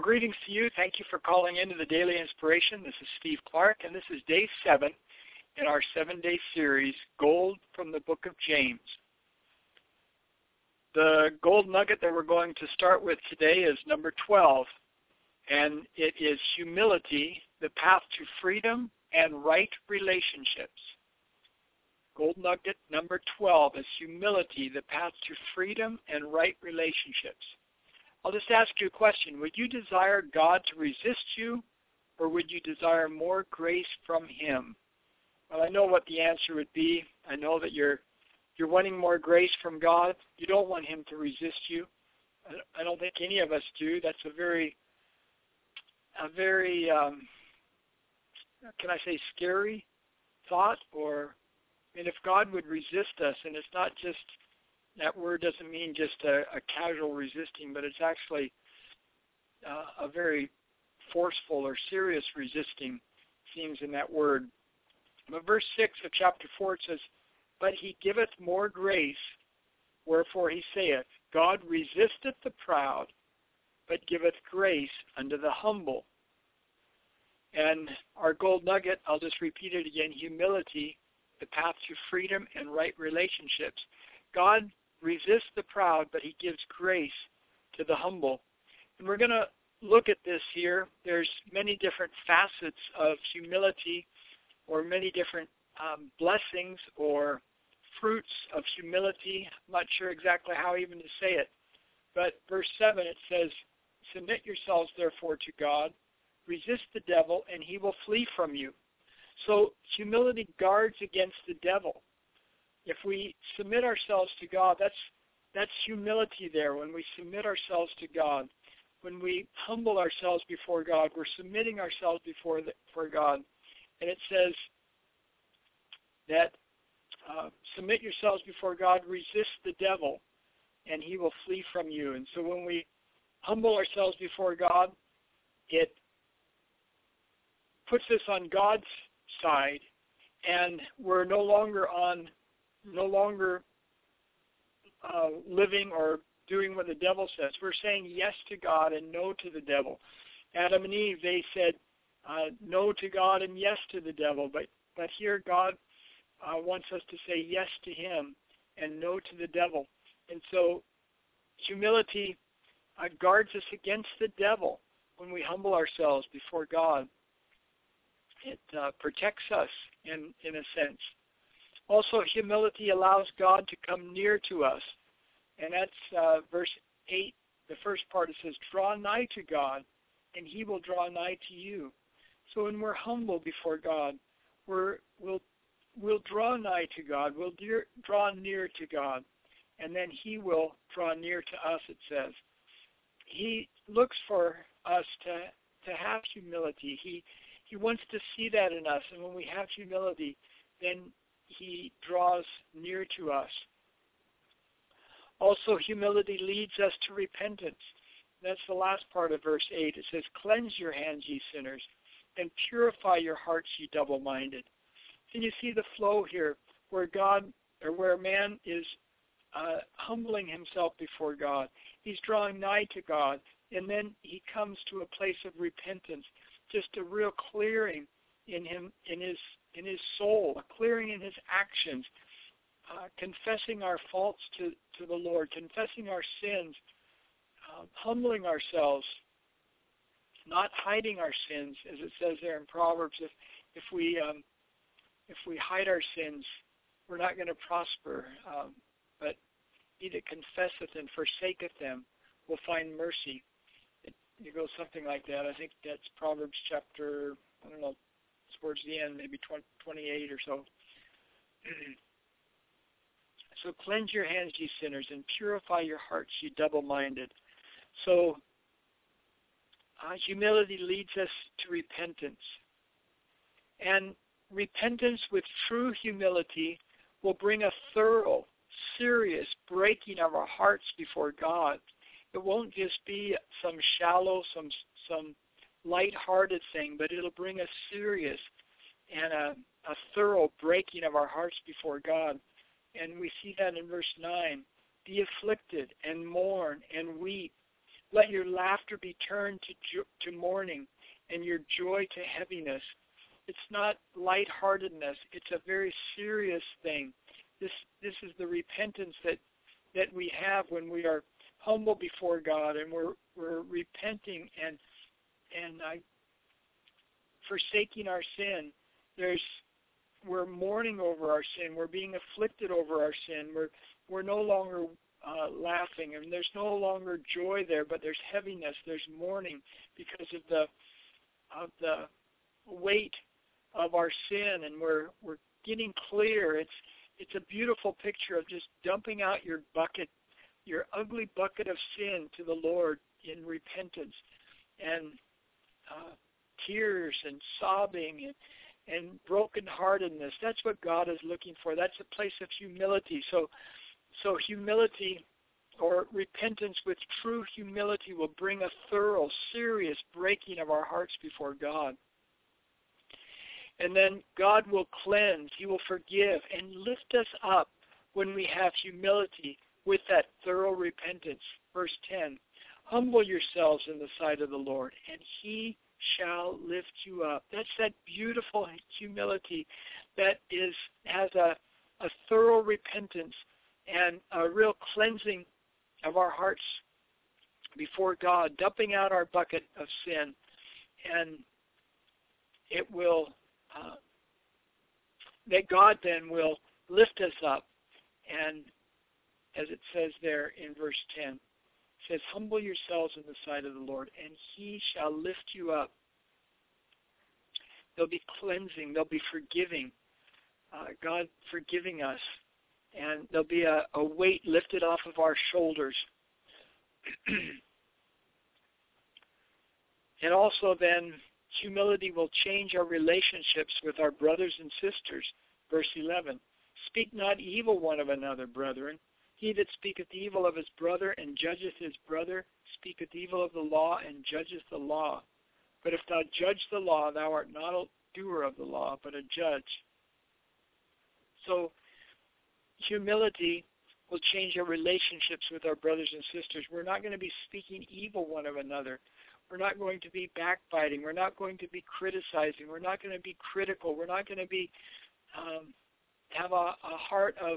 Well, greetings to you. Thank you for calling into the Daily Inspiration. This is Steve Clark, and this is day 7 in our 7-day series, Gold from the Book of James. The gold nugget that we're going to start with today is number 12, and it is humility, the path to freedom and right relationships. Gold nugget number 12 is humility, the path to freedom and right relationships. I'll just ask you a question. Would you desire God to resist you, or would you desire more grace from Him? Well, I know what the answer would be. I know that you're wanting more grace from God. You don't want Him to resist you. I don't think any of us do. That's a very can I say scary thought? If God would resist us, and it's not just, that word doesn't mean just a casual resisting, but it's actually a very forceful or serious resisting seems in that word. But verse 6 of chapter 4, it says, "But He giveth more grace, wherefore He saith, God resisteth the proud, but giveth grace unto the humble." And our gold nugget, I'll just repeat it again, humility, the path to freedom and right relationships. God resists the proud, but He gives grace to the humble. And we're going to look at this here. There's many different facets of humility, or many different blessings or fruits of humility. I'm not sure exactly how even to say it. But verse 7, it says, "Submit yourselves therefore to God, resist the devil, and he will flee from you." So humility guards against the devil. If we submit ourselves to God, that's humility there. When we submit ourselves to God, when we humble ourselves before God, we're submitting ourselves before God. And it says that submit yourselves before God, resist the devil, and he will flee from you. And so when we humble ourselves before God, it puts us on God's side, and we're no longer living or doing what the devil says. We're saying yes to God and no to the devil. Adam and Eve, they said no to God and yes to the devil, but here God wants us to say yes to Him and no to the devil. And so humility guards us against the devil when we humble ourselves before God. It protects us in a sense. Also, humility allows God to come near to us. And that's verse 8, the first part. It says, "Draw nigh to God, and He will draw nigh to you." So when we're humble before God, we'll draw nigh to God. We'll draw near to God. And then He will draw near to us, it says. He looks for us to have humility. He wants to see that in us. And when we have humility, then He draws near to us. Also, humility leads us to repentance. That's the last part of verse 8. It says, "Cleanse your hands, ye sinners, and purify your hearts, ye double-minded." Can you see the flow here where man is humbling himself before God? He's drawing nigh to God, and then he comes to a place of repentance, just a real clearing in him, in his soul, a clearing in his actions, confessing our faults to the Lord, confessing our sins, humbling ourselves, not hiding our sins, as it says there in Proverbs. If we hide our sins, we're not going to prosper. But he that confesseth and forsaketh them will find mercy. It goes something like that. I think that's Proverbs chapter, towards the end, maybe 28 or so. So cleanse your hands, ye sinners, and purify your hearts, ye double-minded. So humility leads us to repentance. And repentance with true humility will bring a thorough, serious breaking of our hearts before God. It won't just be some shallow, some light-hearted thing, but it'll bring a serious and a thorough breaking of our hearts before God. And we see that in verse 9. "Be afflicted and mourn and weep. Let your laughter be turned to mourning and your joy to heaviness. It's not lightheartedness. It's a very serious thing. This is the repentance that we have when we are humble before God and we're repenting and forsaking our sin. We're mourning over our sin. We're being afflicted over our sin. We're no longer laughing, and there's no longer joy there, but there's heaviness. There's mourning because of the weight of our sin, and we're getting clear. It's a beautiful picture of just dumping out your ugly bucket of sin to the Lord in repentance, and tears and sobbing and brokenheartedness. That's what God is looking for. That's a place of humility. So humility or repentance with true humility will bring a thorough, serious breaking of our hearts before God. And then God will cleanse, He will forgive, and lift us up when we have humility with that thorough repentance. Verse 10, humble yourselves in the sight of the Lord, and He shall lift you up. That's that beautiful humility that has a thorough repentance and a real cleansing of our hearts before God, dumping out our bucket of sin, and it will that God then will lift us up. And as it says there in verse 10, it says, humble yourselves in the sight of the Lord, and He shall lift you up. There'll be cleansing, there'll be forgiving, God forgiving us, and there'll be a weight lifted off of our shoulders. And also then, humility will change our relationships with our brothers and sisters. Verse 11, speak not evil one of another, brethren. He that speaketh evil of his brother and judgeth his brother speaketh evil of the law and judgeth the law. But if thou judge the law, thou art not a doer of the law, but a judge. So humility will change our relationships with our brothers and sisters. We're not going to be speaking evil one of another. We're not going to be backbiting. We're not going to be criticizing. We're not going to be critical. We're not going to be have a heart of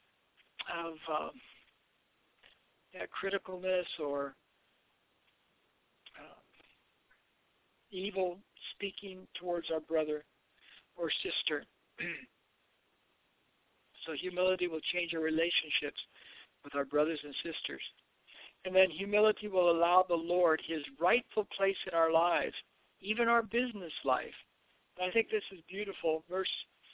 criticalness or evil speaking towards our brother or sister. So humility will change our relationships with our brothers and sisters. And then humility will allow the Lord His rightful place in our lives, even our business life. And I think this is beautiful. Verse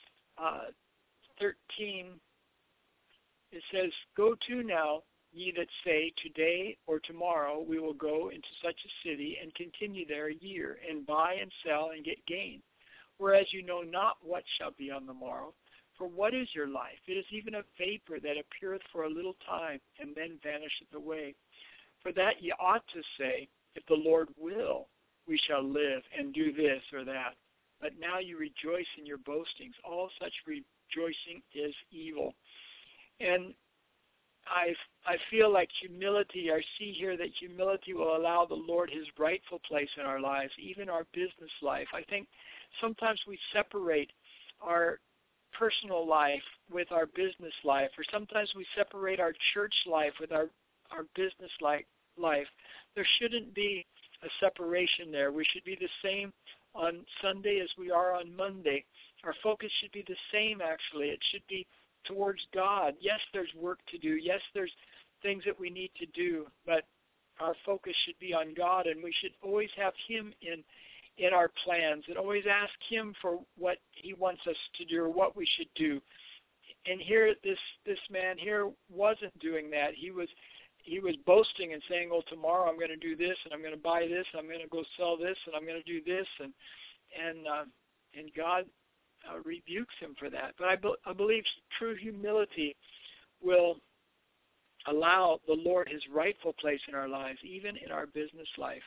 13, it says, go to now, ye that say, today or tomorrow we will go into such a city and continue there a year, and buy and sell and get gain. Whereas you know not what shall be on the morrow. For what is your life? It is even a vapor that appeareth for a little time, and then vanisheth away. For that ye ought to say, if the Lord will, we shall live and do this or that. But now you rejoice in your boastings. All such rejoicing is evil. And I feel like humility, I see here that humility will allow the Lord His rightful place in our lives, even our business life. I think sometimes we separate our personal life with our business life, or sometimes we separate our church life with our business life. There shouldn't be a separation there. We should be the same on Sunday as we are on Monday. Our focus should be the same, actually. It should be towards God. Yes, there's work to do. Yes, there's things that we need to do, but our focus should be on God, and we should always have Him in our plans and always ask Him for what He wants us to do or what we should do. And here, this man here wasn't doing that. He was boasting and saying, "Oh, tomorrow I'm going to do this, and I'm going to buy this, and I'm going to go sell this, and I'm going to do this," and God rebukes him for that. But I believe true humility will allow the Lord His rightful place in our lives, even in our business life.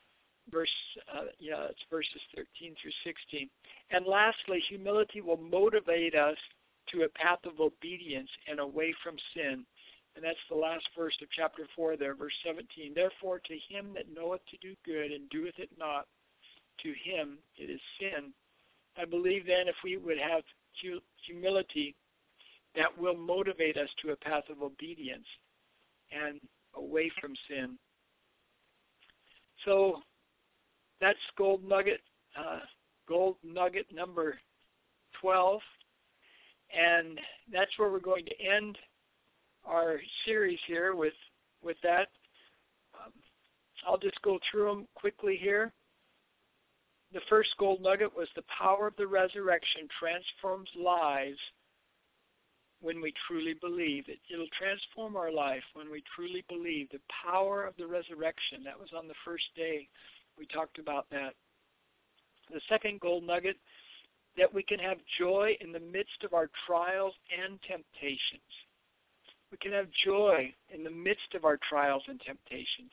It's verses 13 through 16. And lastly, humility will motivate us to a path of obedience and away from sin. And that's the last verse of chapter 4 there, verse 17. Therefore, to him that knoweth to do good and doeth it not, to him it is sin. I believe then if we would have humility, that will motivate us to a path of obedience and away from sin. So that's gold nugget number 12. And that's where we're going to end our series here with that. I'll just go through them quickly here. The first gold nugget was the power of the resurrection transforms lives when we truly believe. It'll transform our life when we truly believe. The power of the resurrection. That was on the first day. We talked about that. The second gold nugget, that we can have joy in the midst of our trials and temptations. We can have joy in the midst of our trials and temptations.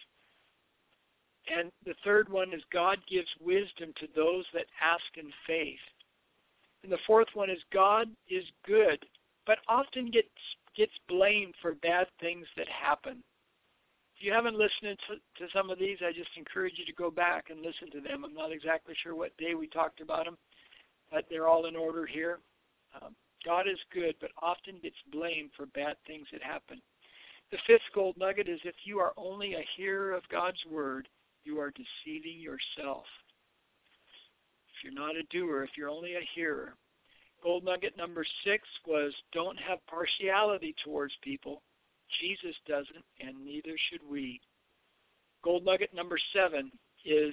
And the third one is God gives wisdom to those that ask in faith. And the fourth one is God is good, but often gets blamed for bad things that happen. If you haven't listened to some of these, I just encourage you to go back and listen to them. I'm not exactly sure what day we talked about them, but they're all in order here. God is good, but often gets blamed for bad things that happen. The fifth gold nugget is if you are only a hearer of God's word, you are deceiving yourself. If you're not a doer, if you're only a hearer. Gold nugget number 6 was don't have partiality towards people. Jesus doesn't, and neither should we. Gold nugget number 7 is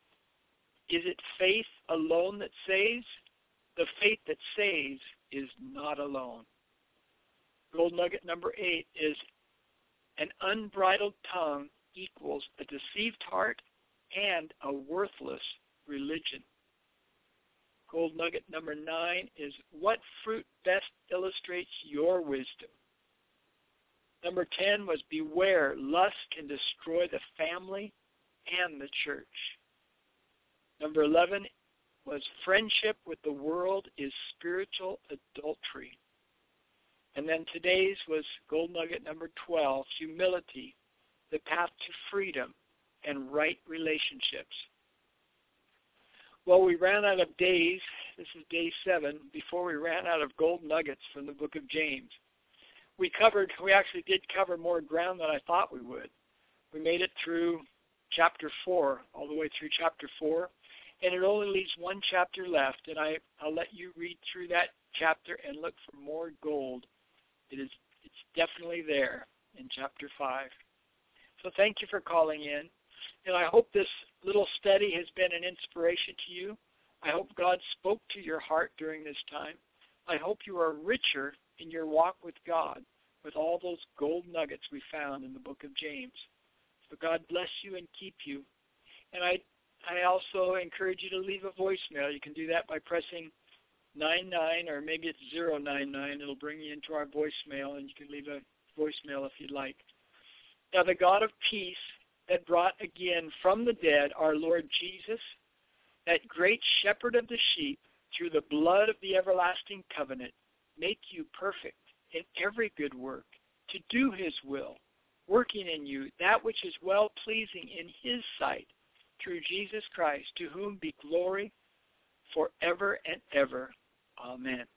it faith alone that saves? The faith that saves is not alone. Gold nugget number 8 is an unbridled tongue equals a deceived heart and a worthless religion. Gold nugget number 9 is what fruit best illustrates your wisdom. Number 10 was beware, lust can destroy the family and the church. Number 11 was friendship with the world is spiritual adultery. And then today's was gold nugget number 12, humility, the path to freedom and right relationships. Well, we ran out of days. This is day 7, before we ran out of gold nuggets from the book of James. We actually did cover more ground than I thought we would. We made it through chapter 4, all the way through chapter 4, and it only leaves one chapter left, and I'll let you read through that chapter and look for more gold. It's definitely there in chapter 5. So thank you for calling in, and I hope this little study has been an inspiration to you. I hope God spoke to your heart during this time. I hope you are richer in your walk with God with all those gold nuggets we found in the book of James. So God bless you and keep you. And I also encourage you to leave a voicemail. You can do that by pressing 99, or maybe it's 099. It'll bring you into our voicemail, and you can leave a voicemail if you'd like. Now the God of peace that brought again from the dead our Lord Jesus, that great shepherd of the sheep, through the blood of the everlasting covenant, make you perfect in every good work, to do his will, working in you that which is well-pleasing in his sight, through Jesus Christ, to whom be glory forever and ever. Amen.